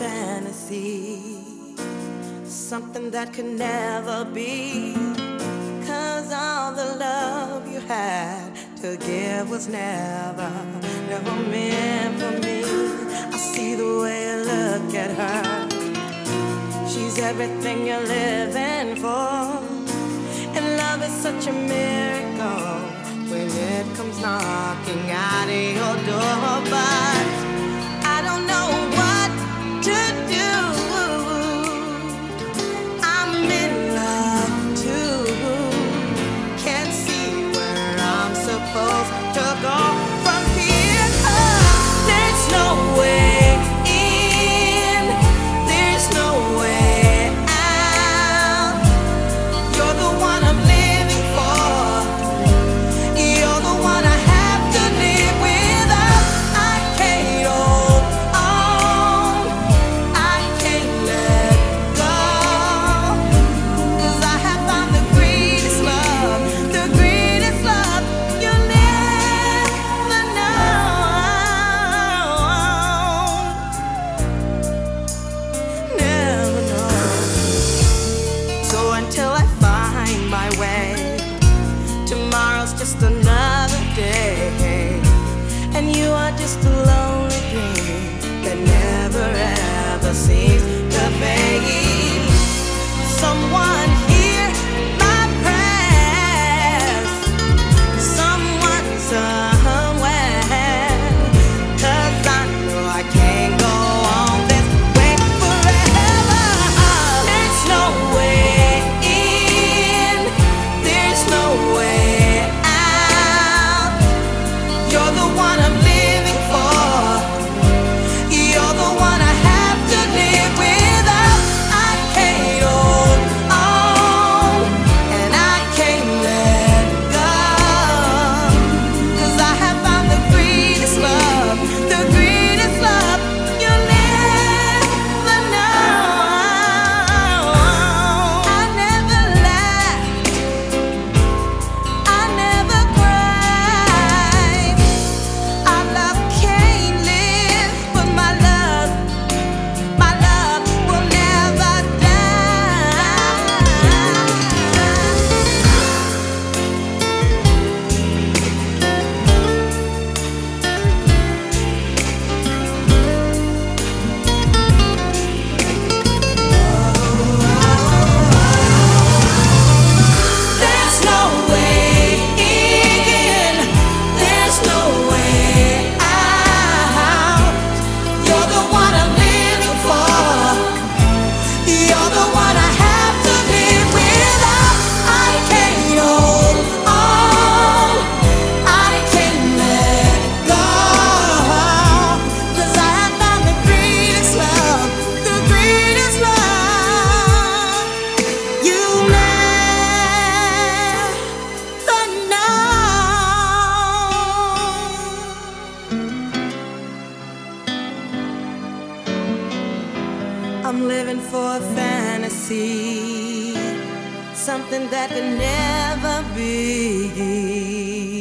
fantasy, something that could never be. 'Cause all the love you had to give was never meant for me. I see the way you look at her. She's everything you're living for. And love is such a miracle when it comes knocking at your door. But I don't know what to do. I'm in love too. Can't see where I'm supposed to go from here. There's no way in, there's no way out. You're the one I'm living for. You're the one I have to live without. I can't hold on, I can't let go. 'Cause I have found the greatest love you'll never know. Never know. So until I find my way, tomorrow's just another day, and you are just a lonely dream that never ever seems to fade. Someone hear my prayers, someone somewhere, 'cause I know I can't go on this way forever. There's no way in, there's no way out. You're the one I'm living for. You're the one I have to live without. I can't hold on, and I can't let go. 'Cause I have found the greatest love you'll never know. I never laughed, I never cried. Our love can't live, but my love will never die. There's no way in, there's no way out. You're the one I'm living for. You're the one I have to live without. I can't hold on, I can't let go. 'Cause I have found the greatest love you never know. I'm living for a fantasy, something that could never be.